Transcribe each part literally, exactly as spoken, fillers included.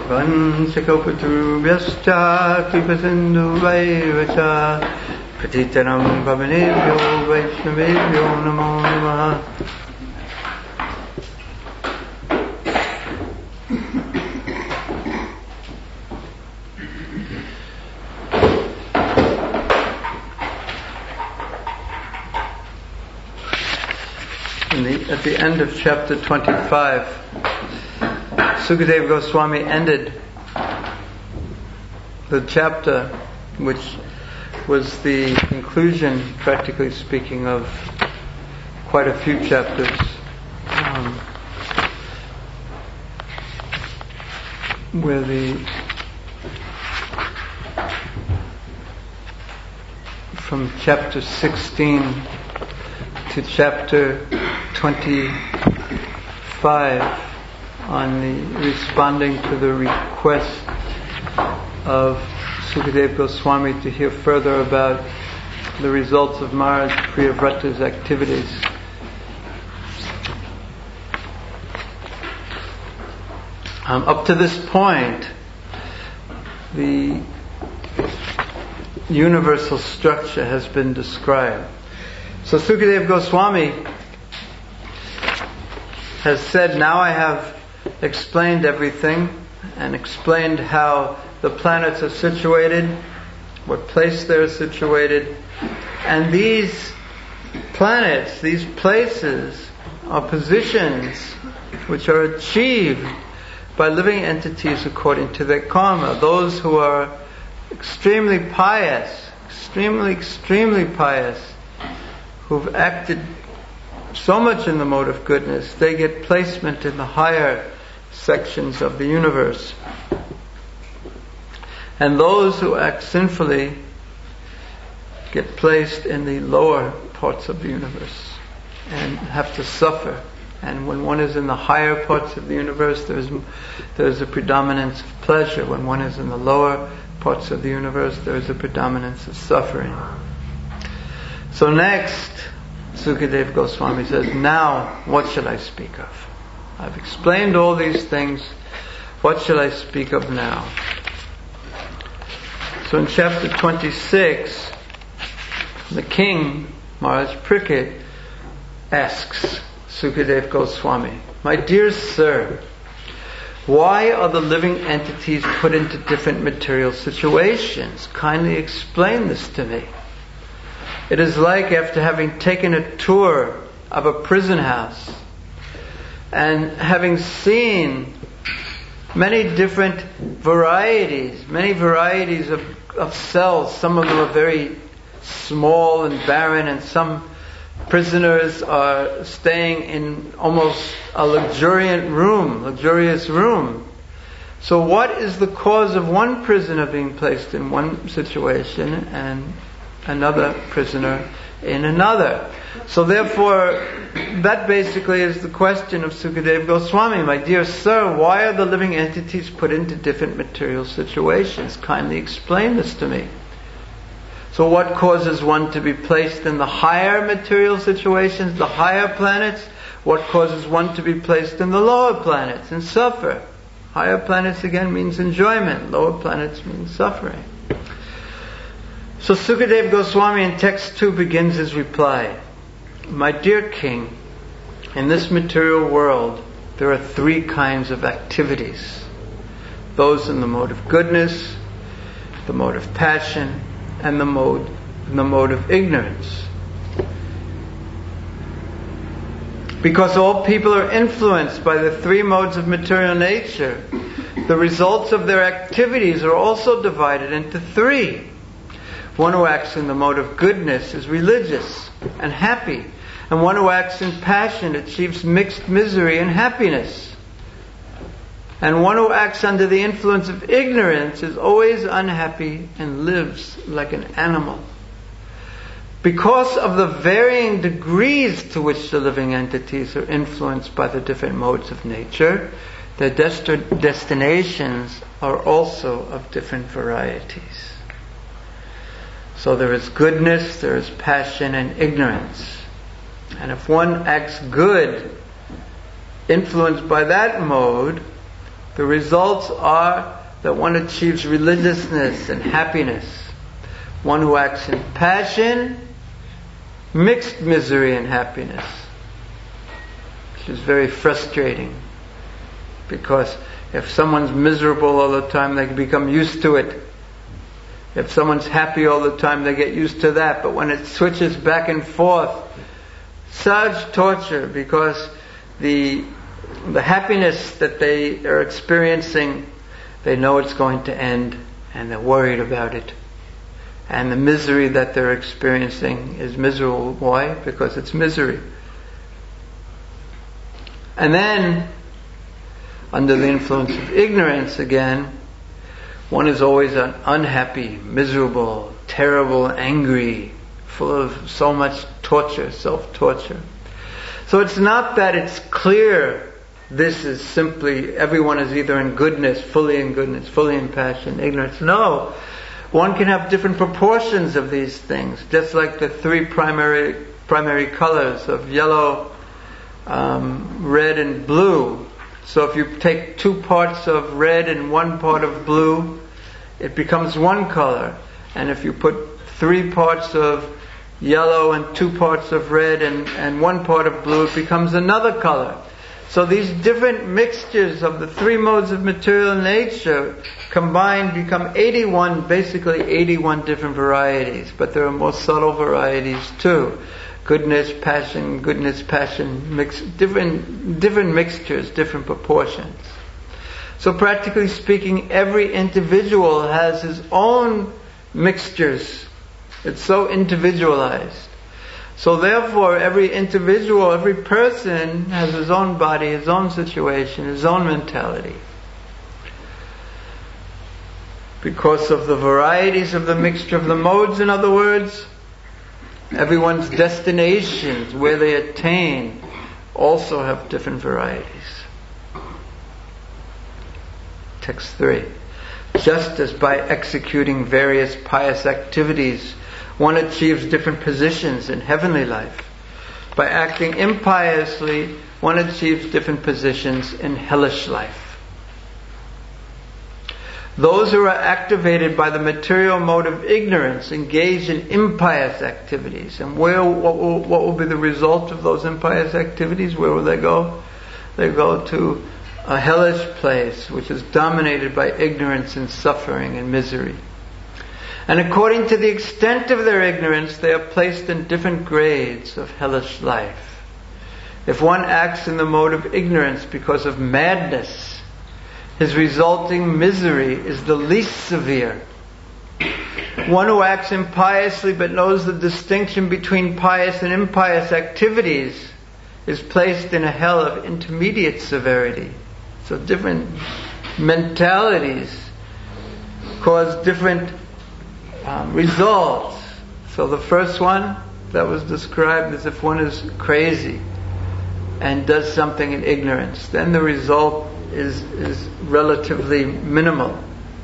Vanchakaupaturubhyascha Kripasindhuvaivacha Patitaram Pavanebhyo Vaishnavebhyo Namo Namaha. The, at the end of chapter twenty-five, Sukadeva Goswami ended the chapter which was the conclusion, practically speaking, of quite a few chapters. Um, where the from chapter sixteen to chapter twenty-five, on the responding to the request of Sukadeva Goswami to hear further about the results of Maharaj Priyavrata's activities. Um, up to this point, the universal structure has been described. So Sukadeva Goswami has said, now I have explained everything and explained how the planets are situated, what place they're situated, and these planets, these places, are positions which are achieved by living entities according to their karma. Those who are extremely pious, extremely, extremely pious, who've acted so much in the mode of goodness, they get placement in the higher sections of the universe. And those who act sinfully get placed in the lower parts of the universe and have to suffer. And when one is in the higher parts of the universe, there's there's a predominance of pleasure. When one is in the lower parts of the universe, there's a predominance of suffering. So next, Sukadeva Goswami says, now what shall I speak of? I've explained all these things. What shall I speak of now? So in chapter twenty-six, the king, Maharaj Parikshit, asks Sukadeva Goswami, my dear sir, why are the living entities put into different material situations? Kindly explain this to me. It is like after having taken a tour of a prison house and having seen many different varieties, many varieties of, of cells. Some of them are very small and barren, and some prisoners are staying in almost a luxuriant room, luxurious room. So what is the cause of one prisoner being placed in one situation and another prisoner in another? So therefore, that basically is the question of Sukadeva Goswami. My dear sir, why are the living entities put into different material situations? Kindly explain this to me. So what causes one to be placed in the higher material situations, the higher planets? What causes one to be placed in the lower planets and suffer? Higher planets again means enjoyment, lower planets means suffering. So Sukadeva Goswami in text two begins his reply. My dear king, in this material world there are three kinds of activities. Those in the mode of goodness, the mode of passion, and the mode, the mode of ignorance. Because all people are influenced by the three modes of material nature, the results of their activities are also divided into three. One who acts in the mode of goodness is religious and happy, and one who acts in passion achieves mixed misery and happiness. And one who acts under the influence of ignorance is always unhappy and lives like an animal. Because of the varying degrees to which the living entities are influenced by the different modes of nature, their dest- destinations are also of different varieties. So there is goodness, there is passion and ignorance. And if one acts good, influenced by that mode, The results are that one achieves religiousness and happiness. One who acts in passion, mixed misery and happiness, which is very frustrating, because if someone's miserable all the time, they can become used to it. If someone's happy all the time, they get used to that. But when it switches back and forth, such torture, because the the happiness that they are experiencing, they know it's going to end, and they're worried about it. And the misery that they're experiencing is miserable. Why? Because it's misery. And then, under the influence of ignorance again, one is always unhappy, miserable, terrible, angry, full of so much torture, self-torture. So it's not that it's clear this is simply, everyone is either in goodness, fully in goodness, fully in passion, ignorance. No. One can have different proportions of these things, just like the three primary primary colors of yellow, um, red, and blue. So if you take two parts of red and one part of blue, it becomes one color. And if you put three parts of yellow and two parts of red and, and one part of blue, it becomes another color. So these different mixtures of the three modes of material nature combined become eighty-one, basically eighty-one different varieties. But there are more subtle varieties too. Goodness, passion, goodness, passion, mix, different, different mixtures, different proportions. So practically speaking, every individual has his own mixtures. It's so individualized. So therefore, every individual, every person has his own body, his own situation, his own mentality. Because of the varieties of the mixture of the modes, in other words, everyone's destinations, where they attain, also have different varieties. Text three. Just as by executing various pious activities, one achieves different positions in heavenly life, by acting impiously, one achieves different positions in hellish life. Those who are activated by the material mode of ignorance engage in impious activities. And where, what will, what will be the result of those impious activities? Where will they go? They go to a hellish place, which is dominated by ignorance and suffering and misery. And according to the extent of their ignorance, they are placed in different grades of hellish life. If one acts in the mode of ignorance because of madness, his resulting misery is the least severe. One who acts impiously but knows the distinction between pious and impious activities is placed in a hell of intermediate severity. So different mentalities cause different um, results. So the first one that was described is if one is crazy and does something in ignorance, then the result is, is relatively minimal.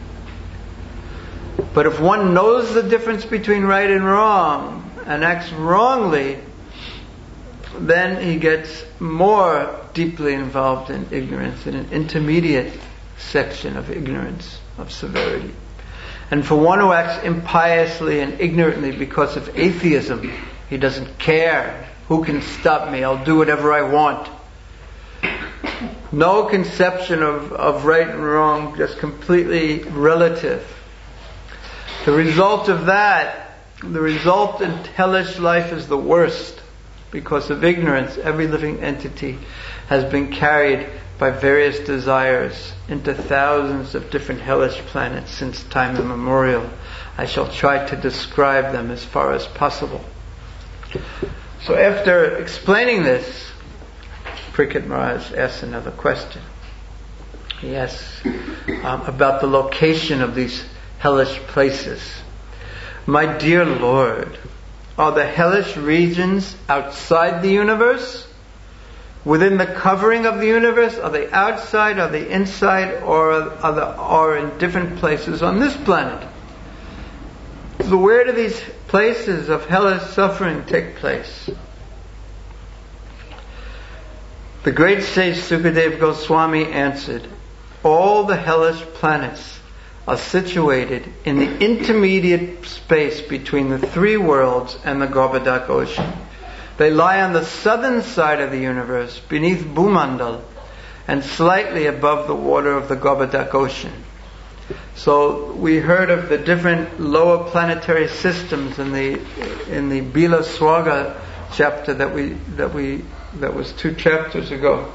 But if one knows the difference between right and wrong and acts wrongly, then he gets more deeply involved in ignorance, in an intermediate section of ignorance, of severity. And for one who acts impiously and ignorantly because of atheism, he doesn't care. Who can stop me? I'll do whatever I want. No conception of, of right and wrong, just completely relative. The result of that, the result in hellish life is the worst. Because of ignorance, every living entity has been carried by various desires into thousands of different hellish planets since time immemorial. I shall try to describe them as far as possible. So after explaining this, Parikshit Maharaj asks another question. He asks um, about the location of these hellish places. My dear Lord, are the hellish regions outside the universe? Within the covering of the universe? Are they outside? Are they inside? Or are, they, are in different places on this planet? So where do these places of hellish suffering take place? The great sage Sukadeva Goswami answered, all the hellish planets are situated in the intermediate space between the three worlds and the Gorboduc Ocean. They lie on the southern side of the universe, beneath Bhumandal, and slightly above the water of the Gorboduc Ocean. So we heard of the different lower planetary systems in the in the Bila Swarga chapter that we that we that was two chapters ago.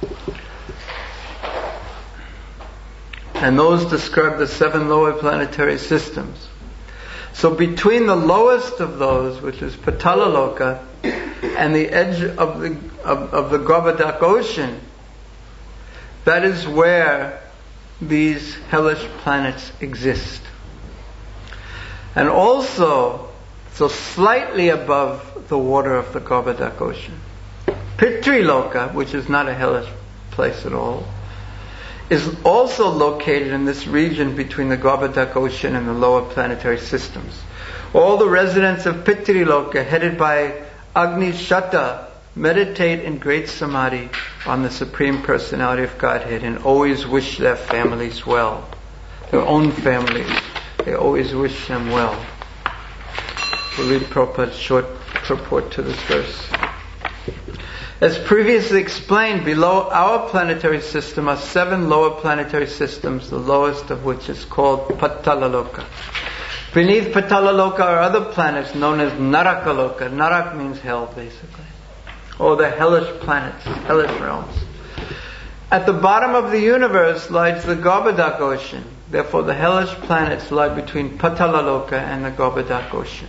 And those describe the seven lower planetary systems. So between the lowest of those, which is Patalaloka, and the edge of the of, of the Gorboduc Ocean, that is where these hellish planets exist. And also, so slightly above the water of the Gorboduc Ocean, Pitriloka, which is not a hellish place at all, is also located in this region between the Gorboduc Ocean and the lower planetary systems. All the residents of Pitriloka, headed by Agni Shatta, meditate in great samadhi on the Supreme Personality of Godhead and always wish their families well. Their own families. They always wish them well. We'll read Prabhupada's short purport to this verse. As previously explained, below our planetary system are seven lower planetary systems, the lowest of which is called Patalaloka. Beneath Patalaloka are other planets known as Narakaloka. Narak means hell, basically. Or the hellish planets, hellish realms. At the bottom of the universe lies the Gorboduc Ocean. Therefore, the hellish planets lie between Patalaloka and the Gorboduc Ocean.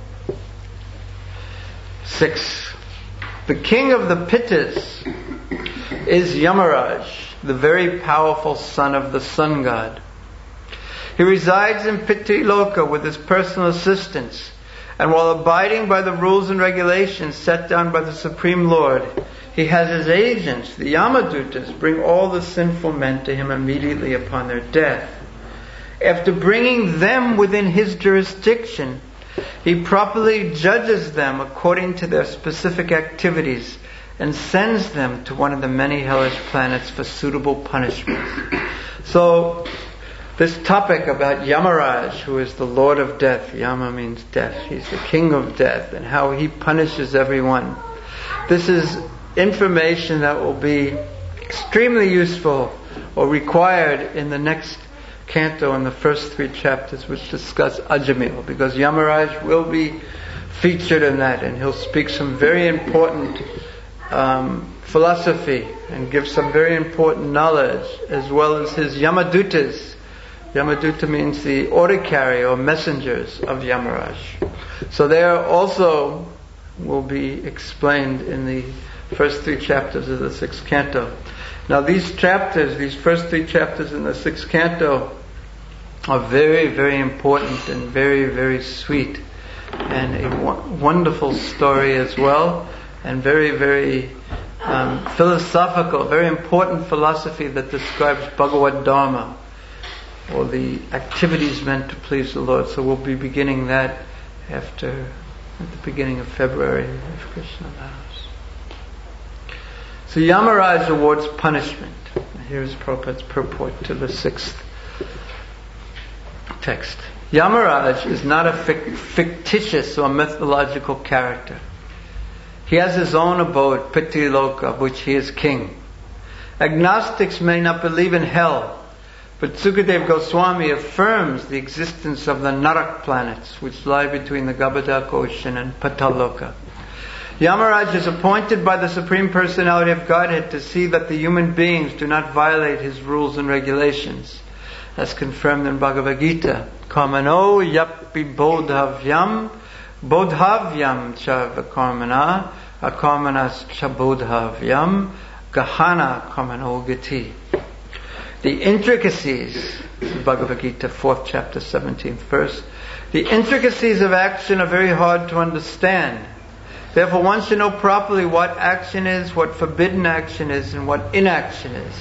Six. The king of the Pittas is Yamaraj, the very powerful son of the sun god. He resides in Pitriloka with his personal assistants, and while abiding by the rules and regulations set down by the Supreme Lord, he has his agents, the Yamadutas, bring all the sinful men to him immediately upon their death. After bringing them within his jurisdiction, he properly judges them according to their specific activities and sends them to one of the many hellish planets for suitable punishment. So, this topic about Yamaraj, who is the Lord of Death, Yama means death, he's the king of death, and how he punishes everyone. This is information that will be extremely useful or required in the next canto and the first three chapters, which discuss Ajamil, because Yamaraj will be featured in that, and he'll speak some very important um, philosophy and give some very important knowledge, as well as his Yamadutas. Yamaduta means the order carrier or messengers of Yamaraj. So they are also will be explained in the first three chapters of the sixth canto. Now these chapters, these first three chapters in the sixth canto, are very, very important and very, very sweet, and a w- wonderful story as well, and very, very um, philosophical, very important philosophy that describes Bhagavad Dharma, or the activities meant to please the Lord. So we'll be beginning that after, at the beginning of February, if Krishna allows. So Yamaraj awards punishment. Here's Prabhupada's purport to the sixth text. Yamaraj is not a fic- fictitious or mythological character. He has his own abode, Pitriloka, of which he is king. Agnostics may not believe in hell, but Sukadeva Goswami affirms the existence of the Narak planets, which lie between the Gorboduc Ocean and Patalloka. Yamaraj is appointed by the Supreme Personality of Godhead to see that the human beings do not violate his rules and regulations, as confirmed in Bhagavad Gita. Kamano yapi bodhavyam, bodhavyam cha vakarmana, akarmanas cha bodhavyam, gahana kamano gati. The intricacies, Bhagavad Gita, fourth chapter, seventeenth verse, the intricacies of action are very hard to understand. Therefore one should know properly what action is, what forbidden action is, and what inaction is.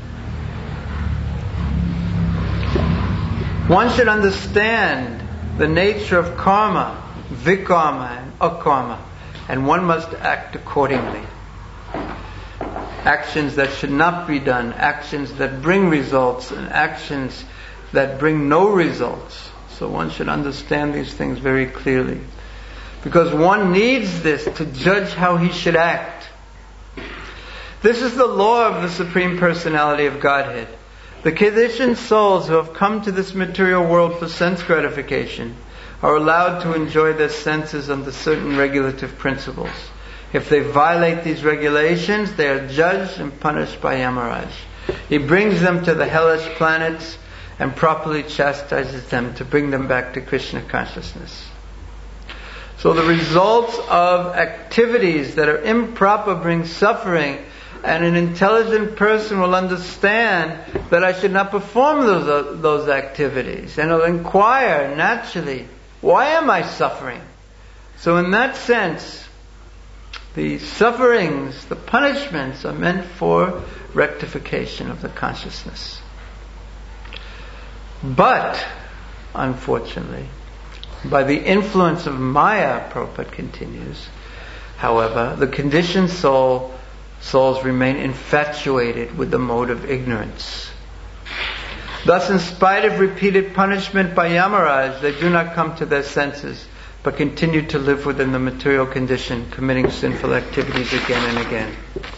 One should understand the nature of karma, vikarma and akarma, and one must act accordingly. actions that should not be done, actions that bring results, and actions that bring no results. So one should understand these things very clearly. Because one needs this to judge how he should act. This is the law of the Supreme Personality of Godhead. The conditioned souls who have come to this material world for sense gratification are allowed to enjoy their senses under certain regulative principles. If they violate these regulations, they are judged and punished by Yamaraj. He brings them to the hellish planets and properly chastises them to bring them back to Krishna consciousness. So the results of activities that are improper bring suffering, and an intelligent person will understand that I should not perform those, those activities, and will inquire naturally, why am I suffering? So in that sense, the sufferings, the punishments are meant for rectification of the consciousness. But, unfortunately, by the influence of Maya, Prabhupada continues, however, the conditioned soul, souls remain infatuated with the mode of ignorance. Thus, in spite of repeated punishment by Yamaraj, they do not come to their senses, but continue to live within the material condition, committing sinful activities again and again.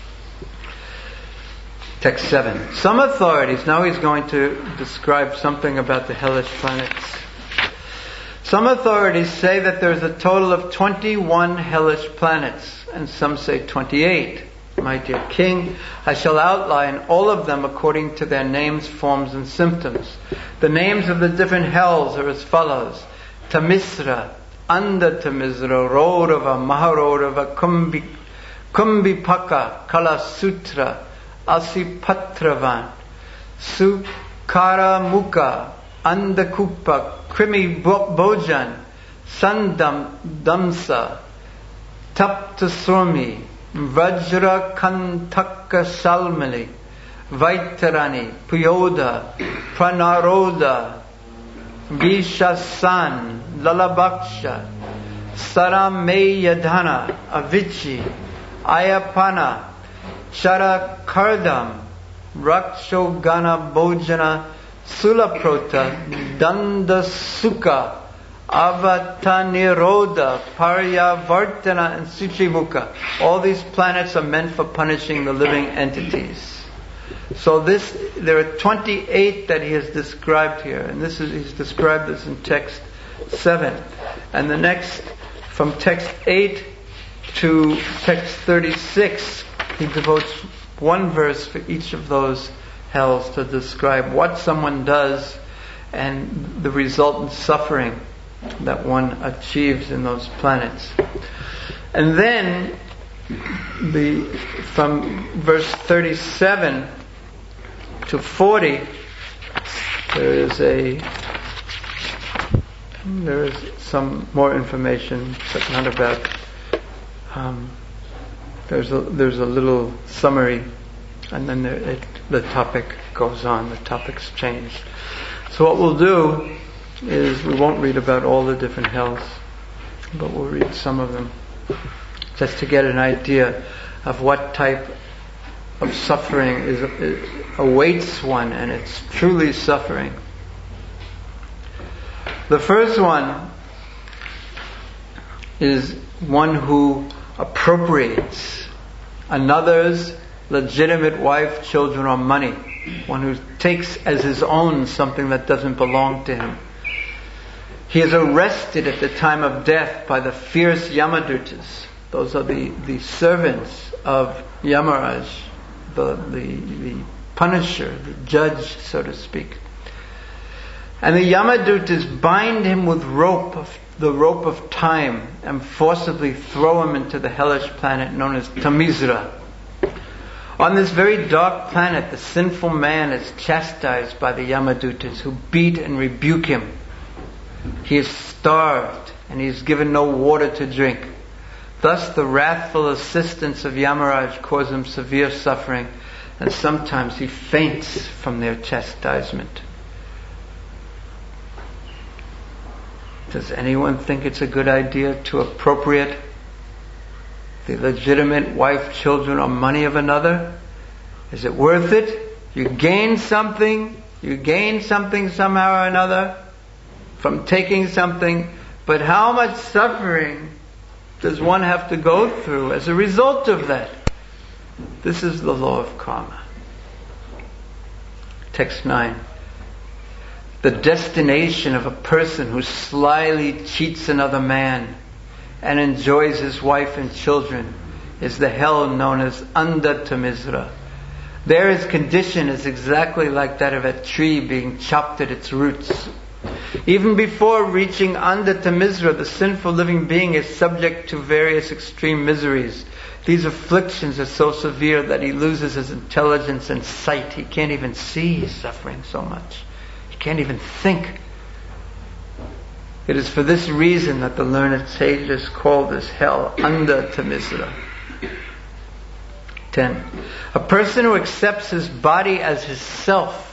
Text seven. Some authorities, now he's going to describe something about the hellish planets. Some authorities say that there is a total of twenty-one hellish planets, and some say twenty-eight. My dear King, I shall outline all of them according to their names, forms, and symptoms. The names of the different hells are as follows: Tamisra, Anda Tamisra, Rodava, Maharodava, Kumbhi, Kumbhipaka, Kalasutra, Asipatravan, Sukara Mukha, Andakupa, Krimi Bojan, Sandam Damsa, Taptaswami, Vajra Kantaka Salmali, Vaitarani, Puyoda, Pranaroda, Vishasan, Lalabaksha, Sarameyadhana, Avichi, Ayapana, Charakardam, Rakshogana Bojana, Sulaprota, Dandasukha, Avataniroda, Paryavartana, and Suchimukha. All these planets are meant for punishing the living entities. So this, there are twenty-eight that he has described here, and this is, he's described this in text seven. And the next, from text eight to text thirty-six, he devotes one verse for each of those hells to describe what someone does and the resultant suffering that one achieves in those planets. And then the from verse thirty-seven to forty, there is a there is some more information, but not about. Um, there's a there's a little summary, and then there, it, the topic goes on. The topic's changed. So what we'll do is we won't read about all the different hells, but we'll read some of them, just to get an idea of what type of suffering is, is awaits one, and it's truly suffering. The first one is one who appropriates another's legitimate wife, children, or money. One who takes as his own something that doesn't belong to him. He is arrested at the time of death by the fierce Yamadutas. Those are the, the servants of Yamaraj, the, the, the punisher, the judge, so to speak. And the Yamadutas bind him with rope of the rope of time and forcibly throw him into the hellish planet known as Tamisra. On this very dark planet, the sinful man is chastised by the Yamadutas, who beat and rebuke him. He is starved and he is given no water to drink. Thus the wrathful assistants of Yamaraj cause him severe suffering, and sometimes he faints from their chastisement. Does anyone think it's a good idea to appropriate the legitimate wife, children, or money of another? Is it worth it? You gain something, you gain something somehow or another from taking something, but how much suffering does one have to go through as a result of that? This is the law of karma. Text nine. The destination of a person who slyly cheats another man and enjoys his wife and children is the hell known as Andatamisra. There his condition is exactly like that of a tree being chopped at its roots. Even before reaching Andatamisra, the sinful living being is subject to various extreme miseries. These afflictions are so severe that he loses his intelligence and sight. He can't even see, he's suffering so much. He can't even think. It is for this reason that the learned sages call this hell Andatamisra. ten. A person who accepts his body as his self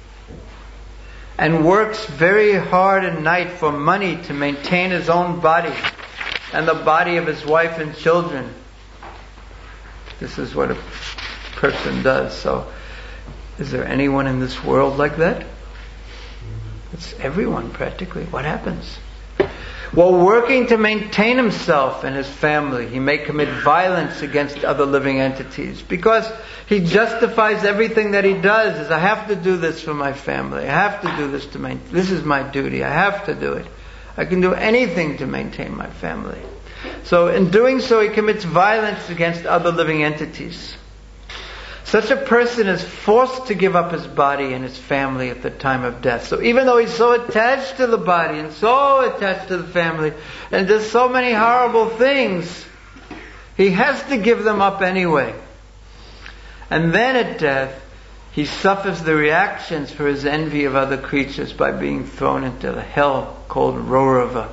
and works very hard at night for money to maintain his own body and the body of his wife and children. This is what a person does. So, is there anyone in this world like that? It's everyone practically. What happens? While working to maintain himself and his family, he may commit violence against other living entities because he justifies everything that he does as, I have to do this for my family. I have to do this to maintain. This is my duty. I have to do it. I can do anything to maintain my family. So in doing so, he commits violence against other living entities. Such a person is forced to give up his body and his family at the time of death. So even though he's so attached to the body and so attached to the family and does so many horrible things, he has to give them up anyway. And then at death, he suffers the reactions for his envy of other creatures by being thrown into the hell called Rorava.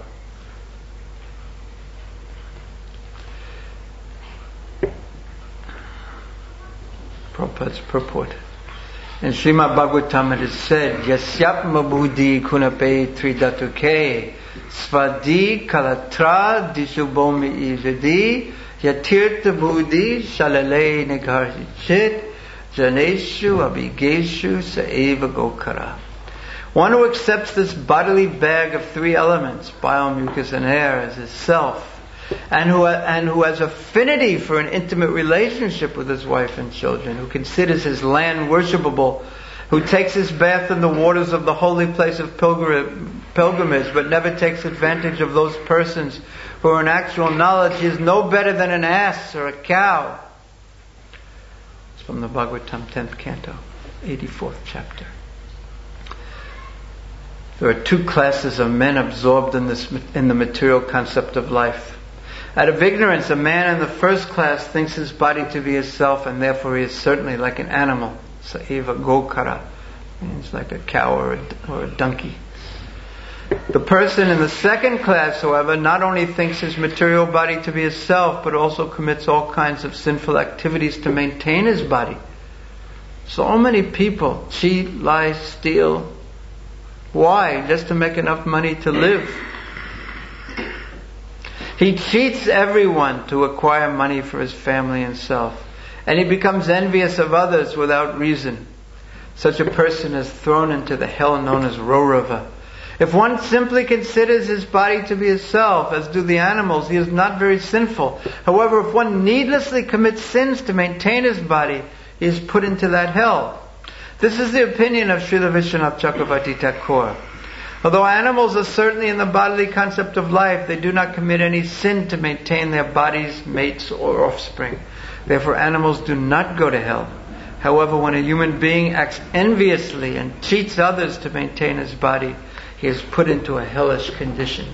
Prabhupada's purport. In Srimad Bhagavatam it is said, Yasyapma buddhi kunape tridatuke svadi kalatra dishubomi ividi yatirtha buddhi shalale nigarhichit janeshu abigeshu saeva gokara. One who accepts this bodily bag of three elements, bile, mucus and air, as his self, and who and who has affinity for an intimate relationship with his wife and children, who considers his land worshipable, who takes his bath in the waters of the holy place of pilgrim, pilgrimage, but never takes advantage of those persons who are in actual knowledge, he is no better than an ass or a cow. It's from the Bhagavatam tenth canto, eighty-fourth chapter. There are two classes of men absorbed in this in the material concept of life. Out of ignorance, a man in the first class thinks his body to be his self, and therefore he is certainly like an animal. Saeva gokara means like a cow or a, or a donkey. The person in the second class, however, not only thinks his material body to be his self, but also commits all kinds of sinful activities to maintain his body. So many people cheat, lie, steal. Why? Just to make enough money to live. He cheats everyone to acquire money for his family and self. And he becomes envious of others without reason. Such a person is thrown into the hell known as Rorava. If one simply considers his body to be his self, as do the animals, he is not very sinful. However, if one needlessly commits sins to maintain his body, he is put into that hell. This is the opinion of Srila Vishwanath Chakravarti Thakur. Although animals are certainly in the bodily concept of life, they do not commit any sin to maintain their bodies, mates, or offspring. Therefore, animals do not go to hell. However, when a human being acts enviously and cheats others to maintain his body, he is put into a hellish condition.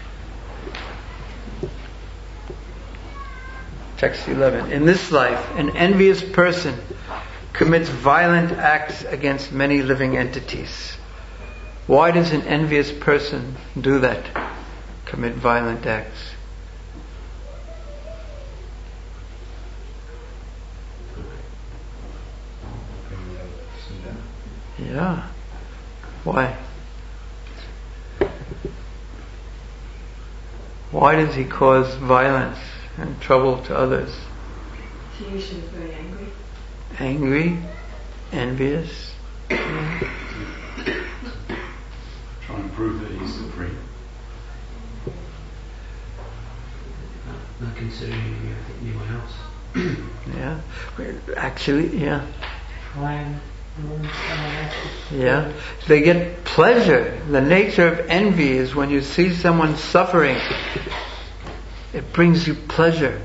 Text eleven. In this life, an envious person commits violent acts against many living entities. Why does an envious person do that? Commit violent acts. Yeah. Why? Why does he cause violence and trouble to others? He usually is very angry. angry, envious. Trying to prove that he's supreme. Not considering anyone else. Yeah, actually, yeah. When Yeah, they get pleasure. The nature of envy is when you see someone suffering, it brings you pleasure.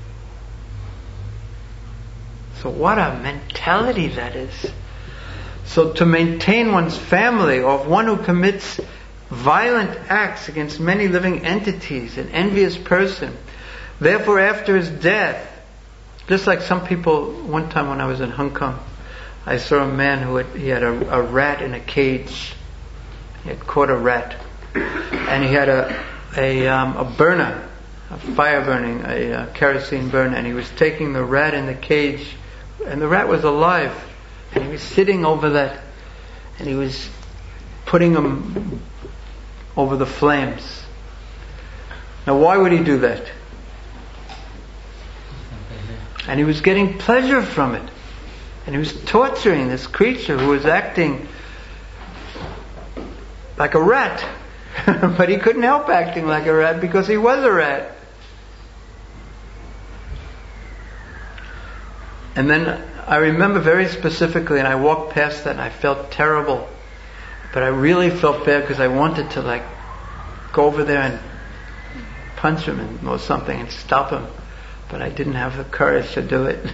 So what a mentality that is. So to maintain one's family, or one who commits violent acts against many living entities, an envious person, therefore after his death, just like some people, one time when I was in Hong Kong, I saw a man who had, he had a, a rat in a cage. He had caught a rat. And he had a a, um, a burner, a fire burning, a, a kerosene burner, and he was taking the rat in the cage, and the rat was alive, and he was sitting over that, and he was putting him over the flames. Now why would he do that? And he was getting pleasure from it. And he was torturing this creature who was acting like a rat. But he couldn't help acting like a rat because he was a rat. And then I remember very specifically, and I walked past that and I felt terrible. But I really felt bad because I wanted to like go over there and punch him or something and stop him. But I didn't have the courage to do it.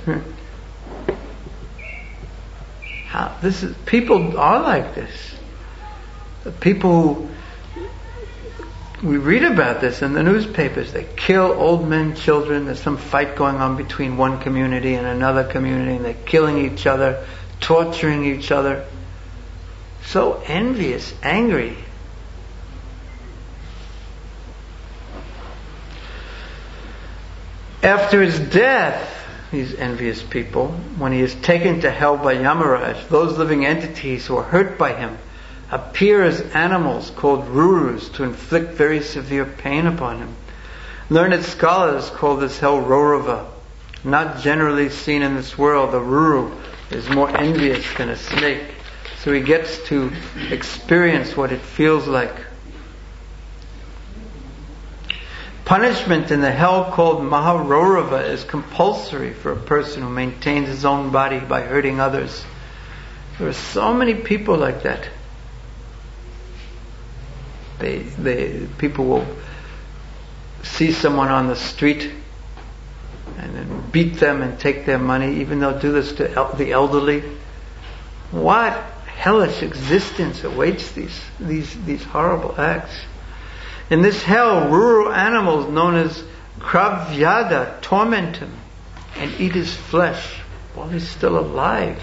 How, this is, people are like this. The people who, we read about this in the newspapers. They kill old men, children. There's some fight going on between one community and another community, and they're killing each other, torturing each other. So envious, angry. After his death, these envious people, when he is taken to hell by Yamaraj, those living entities who are hurt by him appear as animals called rurus to inflict very severe pain upon him. Learned scholars call this hell Rorava. Not generally seen in this world, the ruru is more envious than a snake. So he gets to experience what it feels like. Punishment in the hell called Maharorava is compulsory for a person who maintains his own body by hurting others. There are so many people like that. They, they, people will see someone on the street and then beat them and take their money, even they'll do this to el- the elderly. What hellish existence awaits these, these, these horrible acts? In this hell, rural animals known as Kravyada torment him and eat his flesh while he's still alive.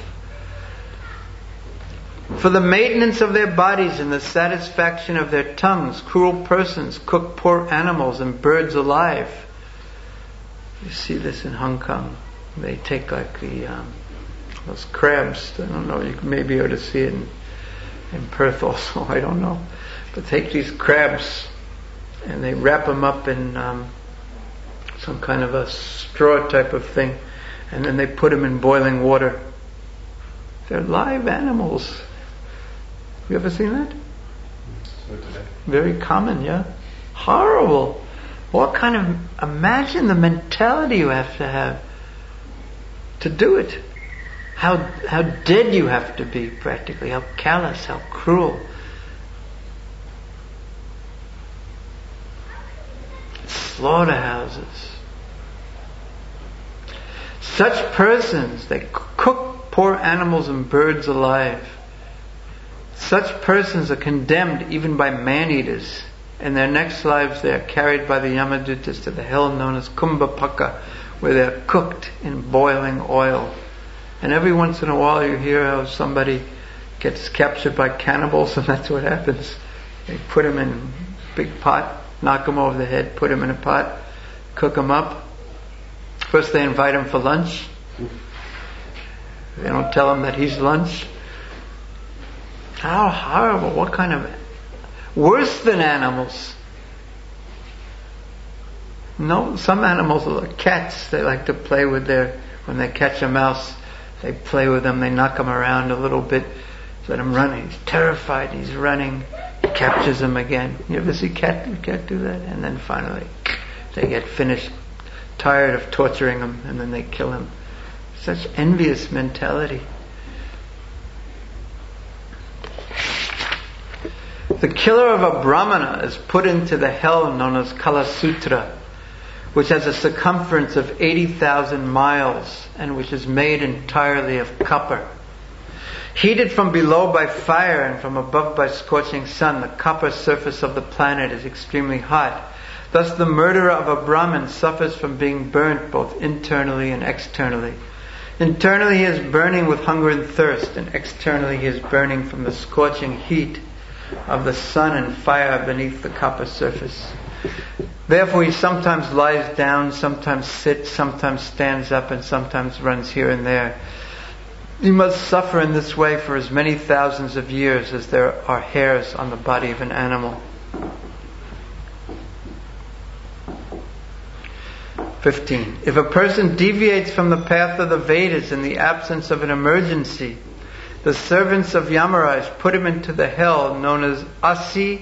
For the maintenance of their bodies and the satisfaction of their tongues, cruel persons cook poor animals and birds alive. You see this in Hong Kong. They take like the um, those crabs. I don't know. You may be able to see it in, in Perth also. I don't know. But take these crabs and they wrap them up in um, some kind of a straw type of thing, and then they put them in boiling water. They're live animals. You ever seen that? Very common, yeah. Horrible. What kind of, imagine the mentality you have to have to do it. How how dead you have to be, practically. How callous, how cruel. Slaughterhouses. Such persons, they cook poor animals and birds alive. Such persons are condemned even by man-eaters. In their next lives they are carried by the Yamadutas to the hell known as Kumbhapaka, where they are cooked in boiling oil. And every once in a while you hear how somebody gets captured by cannibals, and that's what happens. They put them in a big pot, knock them over the head, put them in a pot, cook them up. First they invite him for lunch. They don't tell him that he's lunch. How horrible. What kind of... Worse than animals. No, some animals are like cats. They like to play with their... When they catch a mouse, They play with him, they knock him around a little bit, let him run. He's terrified, he's running. He captures him again. You ever see cat, cat do that? And then finally, they get finished, tired of torturing him, and then they kill him. Such envious mentality. The killer of a Brahmana is put into the hell known as Kalasutra, which has a circumference of eighty thousand miles and which is made entirely of copper. Heated from below by fire and from above by scorching sun, the copper surface of the planet is extremely hot. Thus the murderer of a Brahmin suffers from being burnt both internally and externally. Internally he is burning with hunger and thirst, and externally he is burning from the scorching heat of the sun and fire beneath the copper surface. Therefore he sometimes lies down, sometimes sits, sometimes stands up, and sometimes runs here and there. He must suffer in this way for as many thousands of years as there are hairs on the body of an animal. fifteen. If a person deviates from the path of the Vedas in the absence of an emergency, the servants of Yamaraj put him into the hell known as Asi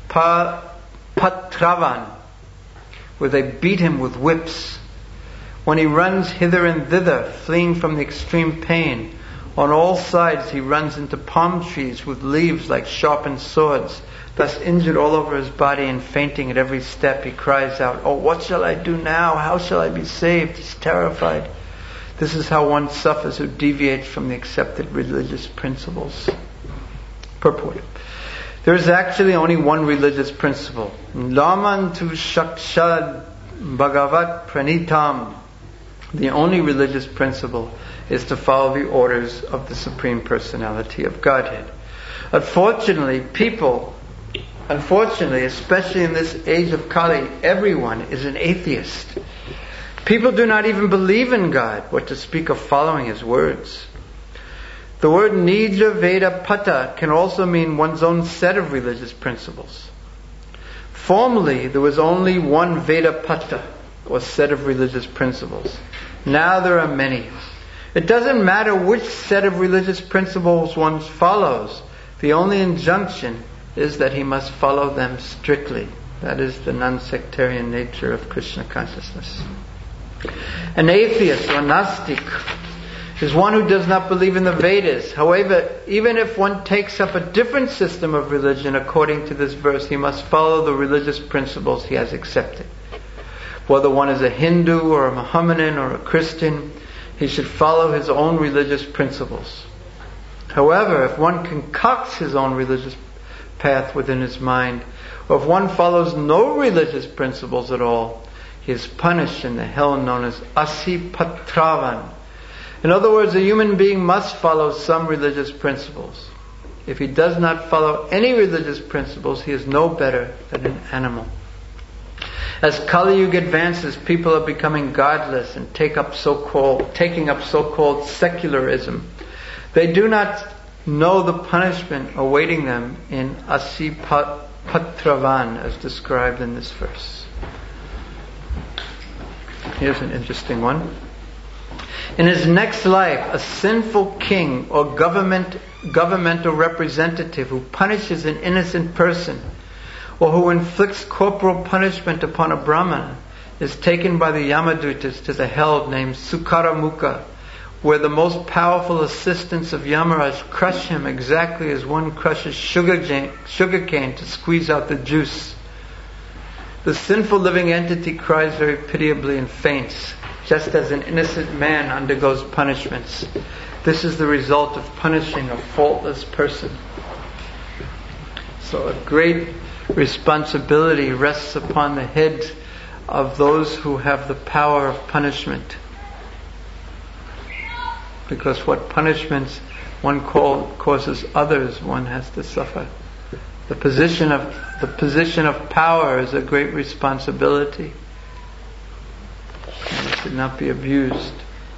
Patravan, where they beat him with whips. When he runs hither and thither, fleeing from the extreme pain, on all sides he runs into palm trees with leaves like sharpened swords. Thus injured all over his body and fainting at every step, he cries out, "Oh, what shall I do now? How shall I be saved?" He's terrified. This is how one suffers who deviates from the accepted religious principles. Purport. There is actually only one religious principle. Lamantu Shakshad Bhagavat Pranitam. The only religious principle is to follow the orders of the Supreme Personality of Godhead. Unfortunately, people, unfortunately, especially in this age of Kali, everyone is an atheist. People do not even believe in God, what to speak of following His words. The word Nija Veda Pata can also mean one's own set of religious principles. Formerly, there was only one Veda Pata, or set of religious principles. Now there are many. It doesn't matter which set of religious principles one follows. The only injunction is that he must follow them strictly. That is the non-sectarian nature of Krishna consciousness. An atheist or Gnostic is one who does not believe in the Vedas. However, even if one takes up a different system of religion according to this verse, he must follow the religious principles he has accepted. Whether one is a Hindu or a Mohammedan or a Christian, he should follow his own religious principles. However, if one concocts his own religious path within his mind, or if one follows no religious principles at all, he is punished in the hell known as Asi Patravan. In other words, a human being must follow some religious principles. If he does not follow any religious principles, he is no better than an animal. As Kali Yuga advances, people are becoming godless and take up so-called, taking up so-called secularism. They do not know the punishment awaiting them in Asi Patravan as described in this verse. Here's an interesting one. In his next life, a sinful king or government governmental representative who punishes an innocent person or who inflicts corporal punishment upon a Brahmana is taken by the Yamadutas to the hell named Sukaramukha, where the most powerful assistants of Yamaraj crush him exactly as one crushes sugar cane, sugar cane to squeeze out the juice. The sinful living entity cries very pitiably and faints, just as an innocent man undergoes punishments. This is the result of punishing a faultless person. So a great responsibility rests upon the head of those who have the power of punishment. Because what punishments one call, causes others, one has to suffer. The position of the position of power is a great responsibility. And it should not be abused.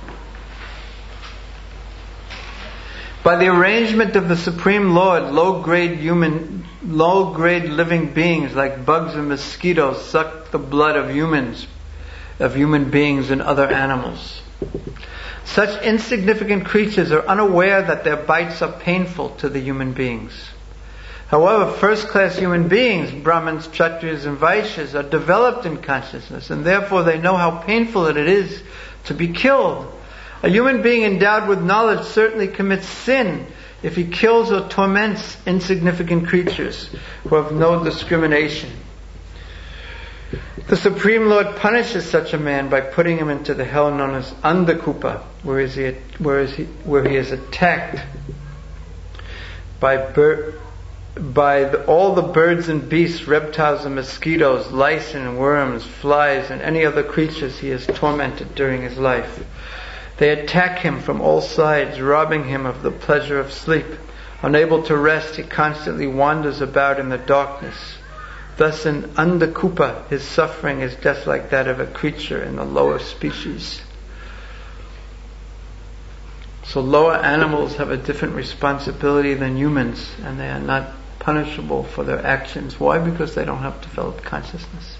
By the arrangement of the Supreme Lord, low-grade human, low-grade living beings like bugs and mosquitoes suck the blood of humans, of human beings and other animals. Such insignificant creatures are unaware that their bites are painful to the human beings. However, first-class human beings, Brahmins, Kshatriyas and Vaishyas, are developed in consciousness, and therefore they know how painful it is to be killed. A human being endowed with knowledge certainly commits sin if he kills or torments insignificant creatures who have no discrimination. The Supreme Lord punishes such a man by putting him into the hell known as Andhakupa, where is he, where is he, where he is attacked by bir- by the, all the birds and beasts, reptiles and mosquitoes, lice and worms, flies and any other creatures he has tormented during his life. They attack him from all sides, robbing him of the pleasure of sleep. Unable to rest, he constantly wanders about in the darkness. Thus in Andhakupa, his suffering is just like that of a creature in the lower species. So lower animals have a different responsibility than humans, and they are not punishable for their actions. Why? Because they don't have developed consciousness.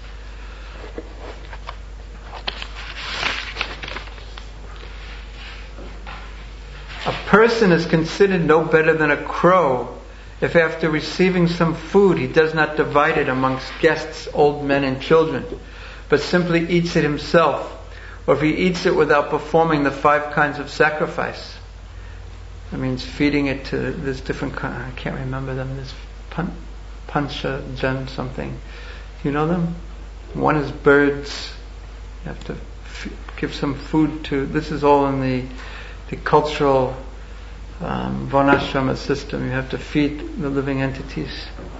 A person is considered no better than a crow if after receiving some food he does not divide it amongst guests, old men and children, but simply eats it himself, or if he eats it without performing the five kinds of sacrifice. That means feeding it to this different kind, I can't remember them, this pan, pancha jan something. You know them? One is birds. You have to f- give some food to, this is all in the, the cultural um, varnashrama system. You have to feed the living entities.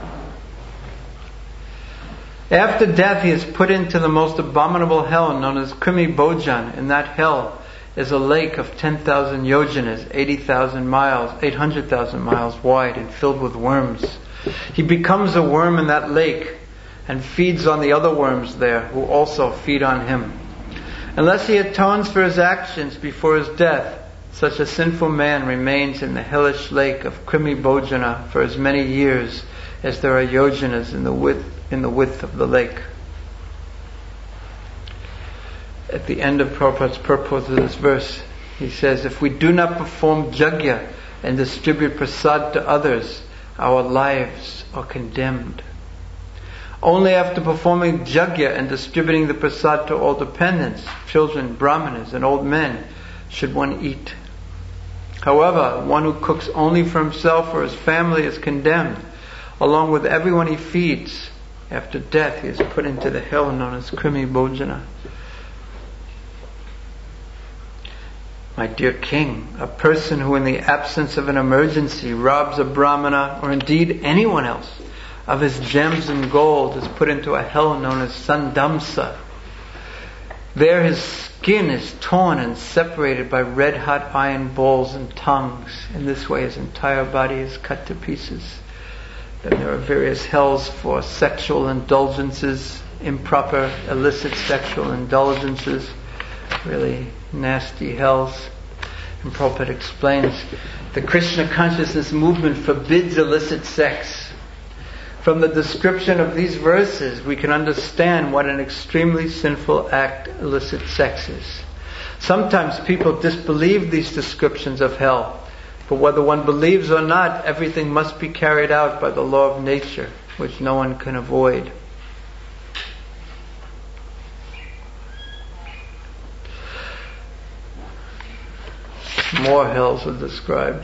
After death he is put into the most abominable hell known as Krimi Bhojan. In that hell is a lake of ten thousand yojanas, eighty thousand miles, eight hundred thousand miles wide and filled with worms. He becomes a worm in that lake and feeds on the other worms there who also feed on him. Unless he atones for his actions before his death, such a sinful man remains in the hellish lake of Krimi Bhojana for as many years as there are yojanas in the width, in the width of the lake. At the end of Prabhupada's purport of this verse, he says, if we do not perform jagya and distribute prasad to others, our lives are condemned. Only after performing jagya and distributing the prasad to all dependents, children, brahmanas and old men, should one eat. However, one who cooks only for himself or his family is condemned, along with everyone he feeds. After death, he is put into the hell known as Krimi Bhojana. My dear king, a person who in the absence of an emergency robs a brahmana, or indeed anyone else, of his gems and gold is put into a hell known as Sandamsa. There his skin is torn and separated by red-hot iron balls and tongues. In this way his entire body is cut to pieces. Then there are various hells for sexual indulgences, improper, illicit sexual indulgences, really nasty hells. And Prabhupada explains, the Krishna consciousness movement forbids illicit sex. From the description of these verses, we can understand what an extremely sinful act illicit sex is. Sometimes people disbelieve these descriptions of hell, but whether one believes or not, everything must be carried out by the law of nature, which no one can avoid. More hells are described.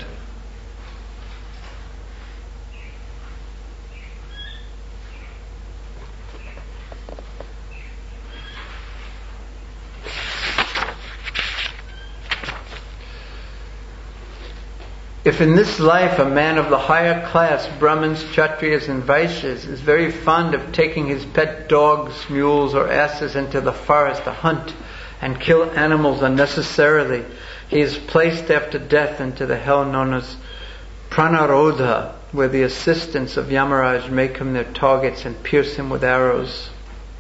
If in this life a man of the higher class, Brahmins, Kshatriyas and Vaishyas, is very fond of taking his pet dogs, mules or asses into the forest to hunt and kill animals unnecessarily, he is placed after death into the hell known as Pranarodha, where the assistants of Yamaraj make him their targets and pierce him with arrows.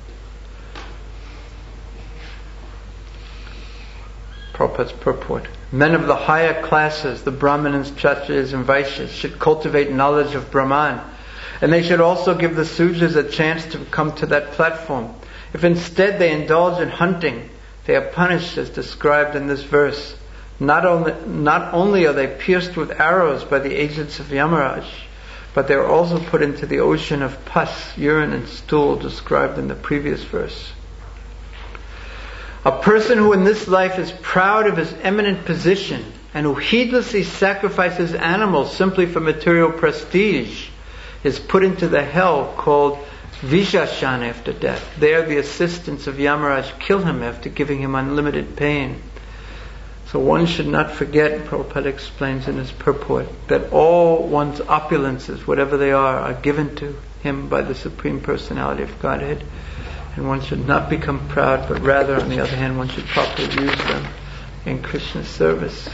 Prabhupada's purport. Men of the higher classes, the Brahmanas, Kshatriyas and Vaishyas, should cultivate knowledge of Brahman, and they should also give the Sudras a chance to come to that platform. If instead they indulge in hunting, they are punished as described in this verse. Not only, not only are they pierced with arrows by the agents of Yamaraj, but they are also put into the ocean of pus, urine and stool described in the previous verse. A person who in this life is proud of his eminent position and who heedlessly sacrifices animals simply for material prestige is put into the hell called Vishashan after death. There the assistants of Yamaraj kill him after giving him unlimited pain. So one should not forget, Prabhupada explains in his purport, that all one's opulences, whatever they are, are given to him by the Supreme Personality of Godhead. And one should not become proud, but rather, on the other hand, one should properly use them in Krishna's service.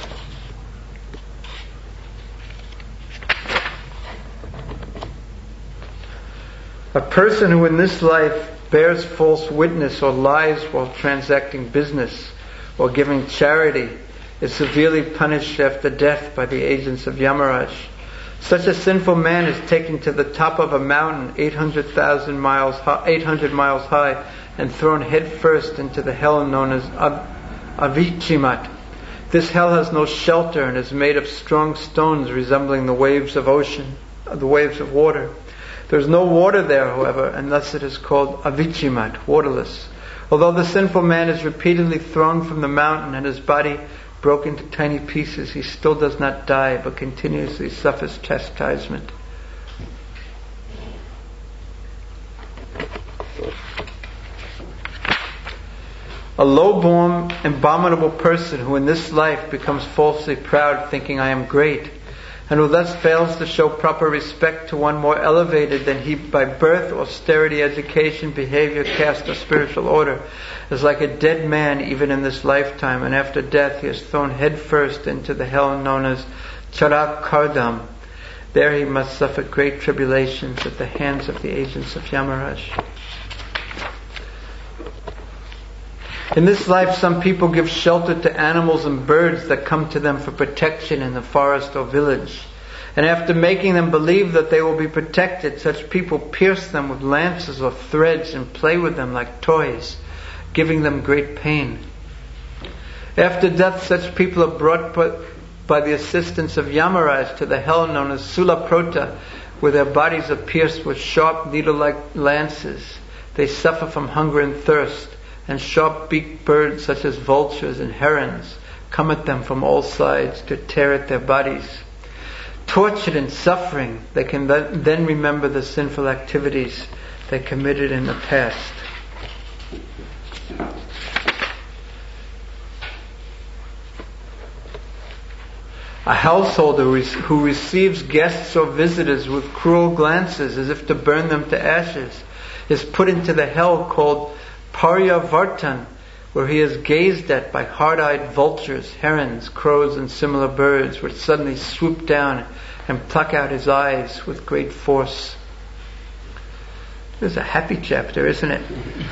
A person who in this life bears false witness or lies while transacting business or giving charity is severely punished after death by the agents of Yamaraj. Such a sinful man is taken to the top of a mountain eight hundred thousand miles high, eight hundred miles high and thrown headfirst into the hell known as Av- Avichimat. This hell has no shelter and is made of strong stones resembling the waves of ocean, the waves of water. There is no water there, however, and thus it is called Avichimat, waterless. Although the sinful man is repeatedly thrown from the mountain and his body broken to tiny pieces, he still does not die, but continuously suffers chastisement. A low-born, abominable person who in this life becomes falsely proud, thinking I am great, and who thus fails to show proper respect to one more elevated than he by birth, austerity, education, behavior, caste, or spiritual order, is like a dead man even in this lifetime, and after death he is thrown headfirst into the hell known as Charakardam. There he must suffer great tribulations at the hands of the agents of Yamaraj. In this life, some people give shelter to animals and birds that come to them for protection in the forest or village. And after making them believe that they will be protected, such people pierce them with lances or threads and play with them like toys, giving them great pain. After death, such people are brought by the assistance of Yamaraj to the hell known as Sulaprota, where their bodies are pierced with sharp needle-like lances. They suffer from hunger and thirst, and sharp-beaked birds such as vultures and herons come at them from all sides to tear at their bodies. Tortured and suffering, they can then remember the sinful activities they committed in the past. A householder who receives guests or visitors with cruel glances as if to burn them to ashes is put into the hell called Paryavartan, where he is gazed at by hard-eyed vultures, herons, crows, and similar birds, which suddenly swoop down and pluck out his eyes with great force. This is a happy chapter, isn't it?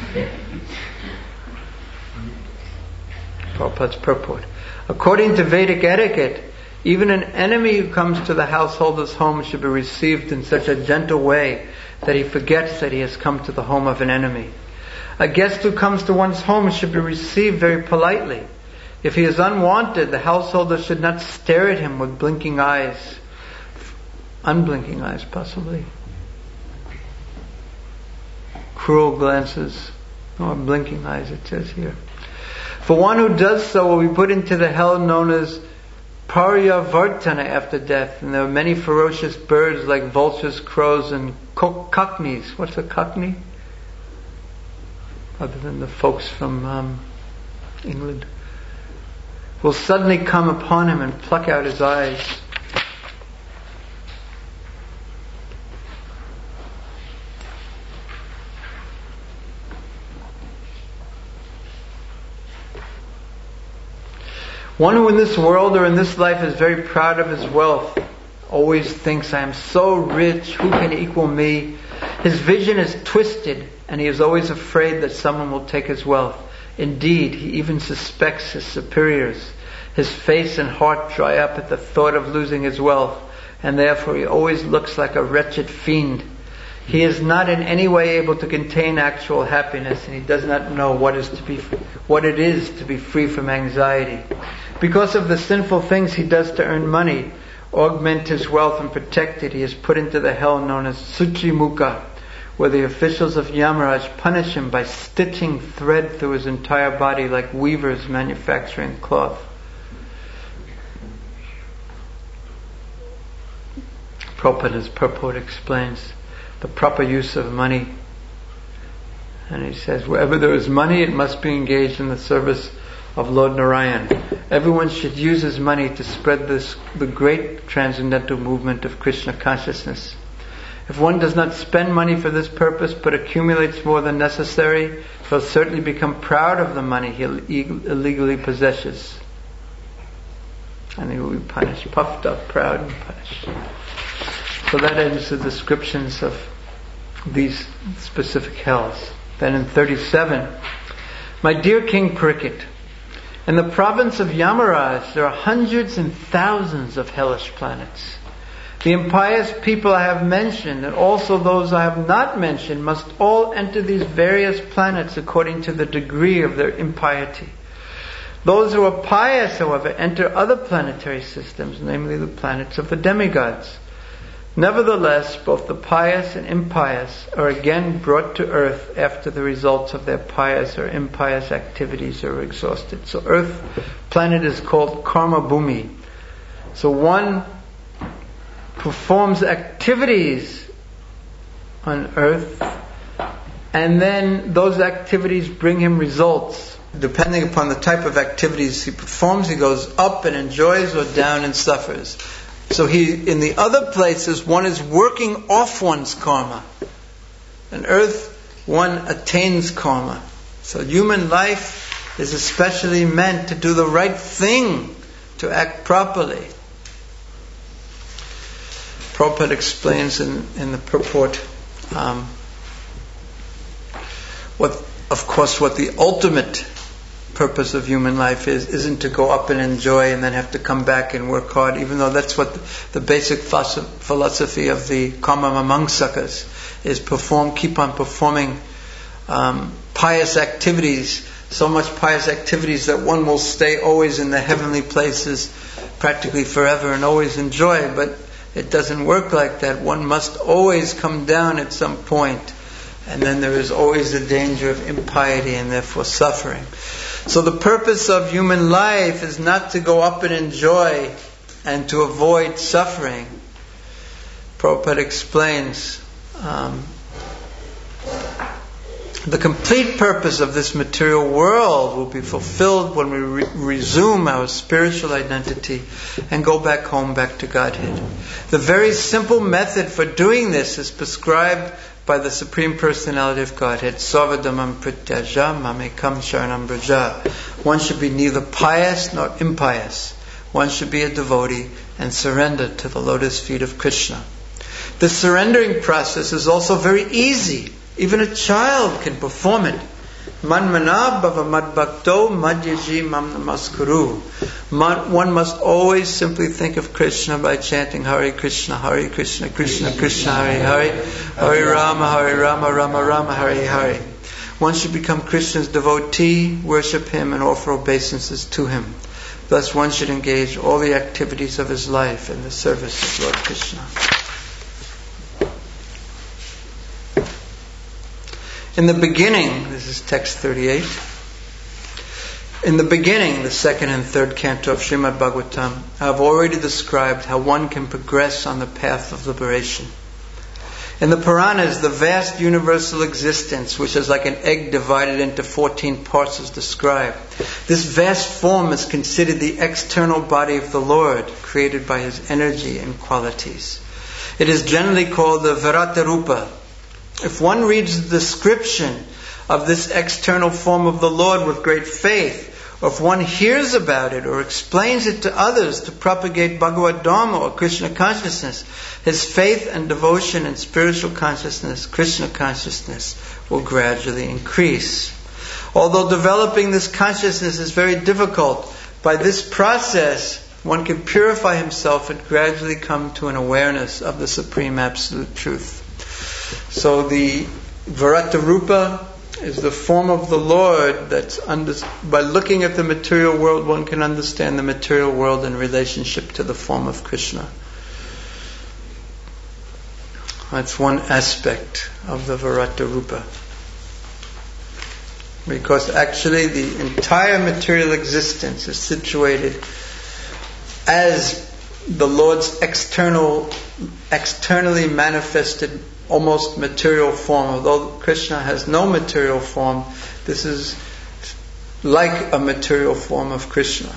Prabhupada's purport. According to Vedic etiquette, even an enemy who comes to the householder's home should be received in such a gentle way that he forgets that he has come to the home of an enemy. A guest who comes to one's home should be received very politely. If he is unwanted, the householder should not stare at him with blinking eyes, unblinking eyes possibly, cruel glances, or blinking eyes it says here. For one who does so will be put into the hell known as Paryavartana after death, and there are many ferocious birds like vultures, crows, and cockneys. What's a cockney? Other than the folks from um, England, will suddenly come upon him and pluck out his eyes. One who in this world or in this life is very proud of his wealth, always thinks, I am so rich, who can equal me? His vision is twisted, and he is always afraid that someone will take his wealth. Indeed, he even suspects his superiors. His face and heart dry up at the thought of losing his wealth, and therefore he always looks like a wretched fiend. He is not in any way able to contain actual happiness, and he does not know what is to be, what it is to be free from anxiety. Because of the sinful things he does to earn money, augment his wealth and protect it, he is put into the hell known as Suchimukha, where the officials of Yamaraj punish him by stitching thread through his entire body like weavers manufacturing cloth. Prabhupada's purport explains the proper use of money. And he says, wherever there is money, it must be engaged in the service of Lord Narayan. Everyone should use his money to spread this, the great transcendental movement of Krishna consciousness. If one does not spend money for this purpose, but accumulates more than necessary, he'll certainly become proud of the money he illegally possesses. And he will be punished, puffed up, proud and punished. So that ends the descriptions of these specific hells. Then in thirty-seven, my dear King Parikshit, in the province of Yamaraj there are hundreds and thousands of hellish planets. The impious people I have mentioned, and also those I have not mentioned, must all enter these various planets according to the degree of their impiety. Those who are pious, however, enter other planetary systems, namely the planets of the demigods. Nevertheless, both the pious and impious are again brought to earth after the results of their pious or impious activities are exhausted. So Earth planet is called Karma Bhumi. So one performs activities on Earth, and then those activities bring him results. Depending upon the type of activities he performs, he goes up and enjoys, or down and suffers. So he, in the other places, one is working off one's karma. On Earth, one attains karma. So human life is especially meant to do the right thing, to act properly. Prabhupada explains in, in the purport, um, what, of course, what the ultimate purpose of human life is, isn't to go up and enjoy and then have to come back and work hard, even though that's what the, the basic philosophy of the Karma Mamangsakas is: perform, keep on performing um, pious activities, so much pious activities that one will stay always in the heavenly places practically forever and always enjoy. But it doesn't work like that. One must always come down at some point, and then there is always the danger of impiety and therefore suffering. So the purpose of human life is not to go up and enjoy and to avoid suffering. Prabhupada explains um, the complete purpose of this material world will be fulfilled when we re- resume our spiritual identity and go back home, back to Godhead. The very simple method for doing this is prescribed by the Supreme Personality of Godhead: Sarvadhamam prityaja mamekam sharanam braja. One should be neither pious nor impious. One should be a devotee and surrender to the lotus feet of Krishna. The surrendering process is also very easy. Even a child can perform it. Manmana bhava madbhakto madhyaji mam namaskuru. One must always simply think of Krishna by chanting Hare Krishna, Hare Krishna, Krishna Krishna, Hare Hare, Hare Rama, Hare Rama, Rama Rama, Hare Hare. One should become Krishna's devotee, worship Him, and offer obeisances to Him. Thus one should engage all the activities of his life in the service of Lord Krishna. In the beginning, this is text thirty-eight, in the beginning, the second and third canto of Srimad Bhagavatam, I have already described how one can progress on the path of liberation. In the Puranas, the vast universal existence, which is like an egg divided into fourteen parts, is described. This vast form is considered the external body of the Lord, created by His energy and qualities. It is generally called the Virata Rupa. If one reads the description of this external form of the Lord with great faith, or if one hears about it or explains it to others to propagate Bhagavad Dharma or Krishna consciousness, his faith and devotion and spiritual consciousness, Krishna consciousness, will gradually increase. Although developing this consciousness is very difficult, by this process one can purify himself and gradually come to an awareness of the Supreme Absolute Truth. So the Virata Rupa is the form of the Lord that's under, by looking at the material world one can understand the material world in relationship to the form of Krishna. That's one aspect of the Virata Rupa. Because actually the entire material existence is situated as the Lord's external, externally manifested almost material form. Although Krishna has no material form, this is like a material form of Krishna.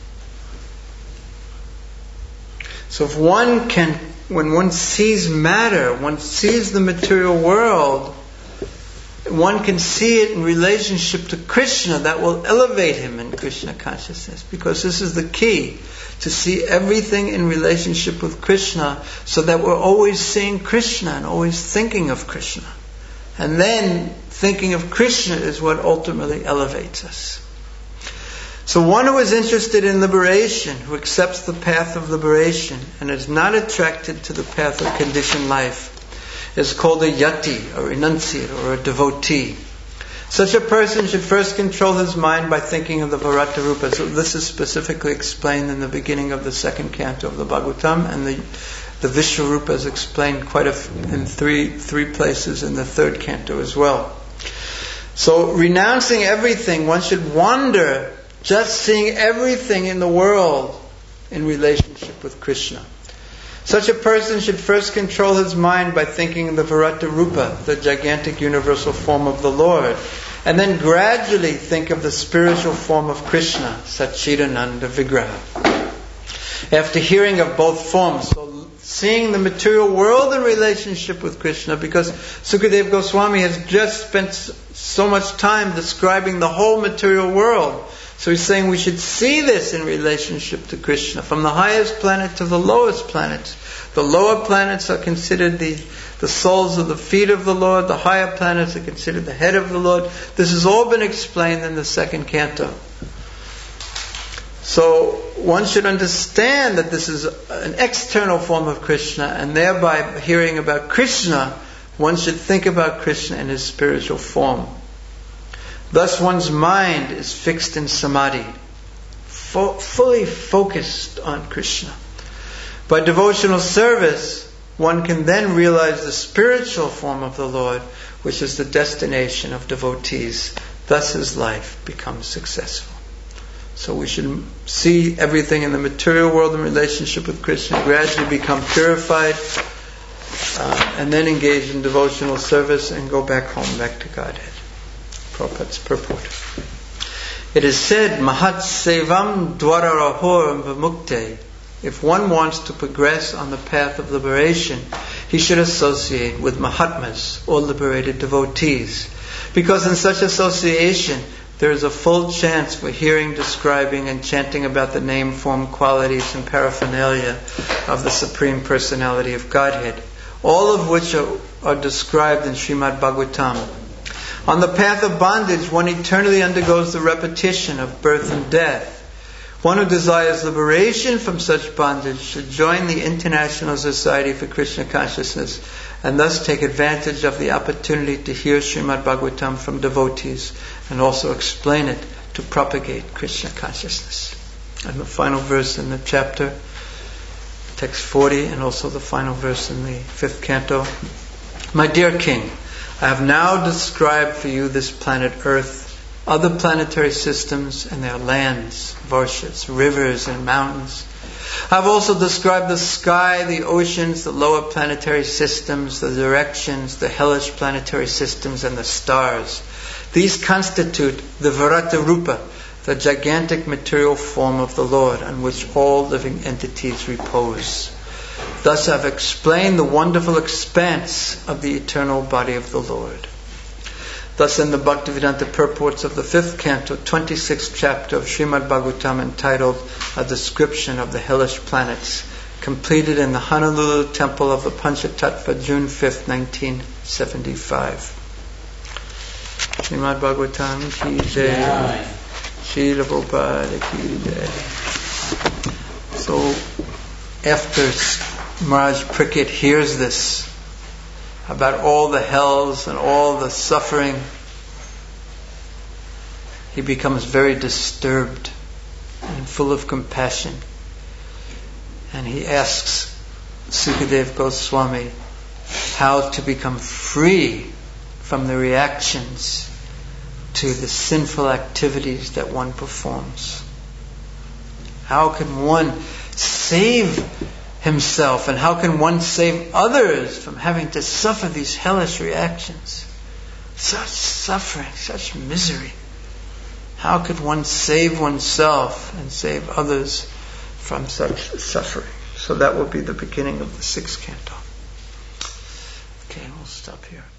So if one can, when one sees matter, one sees the material world, one can see it in relationship to Krishna. That will elevate him in Krishna consciousness, because this is the key, to see everything in relationship with Krishna, so that we're always seeing Krishna and always thinking of Krishna. And then thinking of Krishna is what ultimately elevates us. So one who is interested in liberation, who accepts the path of liberation and is not attracted to the path of conditioned life, is called a yati, a renunciate, or a devotee. Such a person should first control his mind by thinking of the Virata Rupa. So this is specifically explained in the beginning of the second canto of the Bhagavatam, and the the Vishwarupa is explained quite a f- in three three places in the third canto as well. So renouncing everything, one should wander, just seeing everything in the world in relationship with Krishna. Such a person should first control his mind by thinking of the Virata Rupa, the gigantic universal form of the Lord, and then gradually think of the spiritual form of Krishna, Satchidananda Vigraha. After hearing of both forms, so seeing the material world in relationship with Krishna, because Sukadeva Goswami has just spent so much time describing the whole material world. So he's saying we should see this in relationship to Krishna, from the highest planet to the lowest planets. The lower planets are considered the, the soles of the feet of the Lord. The higher planets are considered the head of the Lord. This has all been explained in the second canto. So one should understand that this is an external form of Krishna, and thereby hearing about Krishna, one should think about Krishna in his spiritual form. Thus one's mind is fixed in samadhi, fo- fully focused on Krishna. By devotional service, one can then realize the spiritual form of the Lord, which is the destination of devotees. Thus his life becomes successful. So we should see everything in the material world in relationship with Krishna, gradually become purified, uh, and then engage in devotional service and go back home, back to Godhead. Prabhupada's purport. It is said, Mahat Sevam Dwararahor Vimukte. If one wants to progress on the path of liberation, he should associate with Mahatmas, or liberated devotees. Because in such association, there is a full chance for hearing, describing, and chanting about the name, form, qualities, and paraphernalia of the Supreme Personality of Godhead, all of which are, are described in Srimad Bhagavatam. On the path of bondage, one eternally undergoes the repetition of birth and death. One who desires liberation from such bondage should join the International Society for Krishna Consciousness and thus take advantage of the opportunity to hear Srimad Bhagavatam from devotees and also explain it to propagate Krishna consciousness. And the final verse in the chapter, text forty, and also the final verse in the fifth canto. My dear King, I have now described for you this planet Earth, other planetary systems and their lands, varshas, rivers and mountains. I have also described the sky, the oceans, the lower planetary systems, the directions, the hellish planetary systems, and the stars. These constitute the Virata Rupa, the gigantic material form of the Lord, on which all living entities repose. Thus I've explained the wonderful expanse of the eternal body of the Lord. Thus in the Bhaktivedanta purports of the fifth canto, twenty-sixth chapter of Srimad Bhagavatam, entitled A Description of the Hellish Planets, completed in the Honolulu Temple of the Panchatattva, June fifth, nineteen seventy-five. Srimad Bhagavatam ki jai, Srila Prabhupada ki jai. So after Maharaj Parikshit hears this about all the hells and all the suffering he becomes very disturbed and full of compassion. And he asks Sukadeva Goswami how to become free from the reactions to the sinful activities that one performs. How can one save himself, and how can one save others from having to suffer these hellish reactions? Such suffering, such misery. How could one save oneself and save others from such suffering? So that will be the beginning of the sixth canto. Okay, we'll stop here.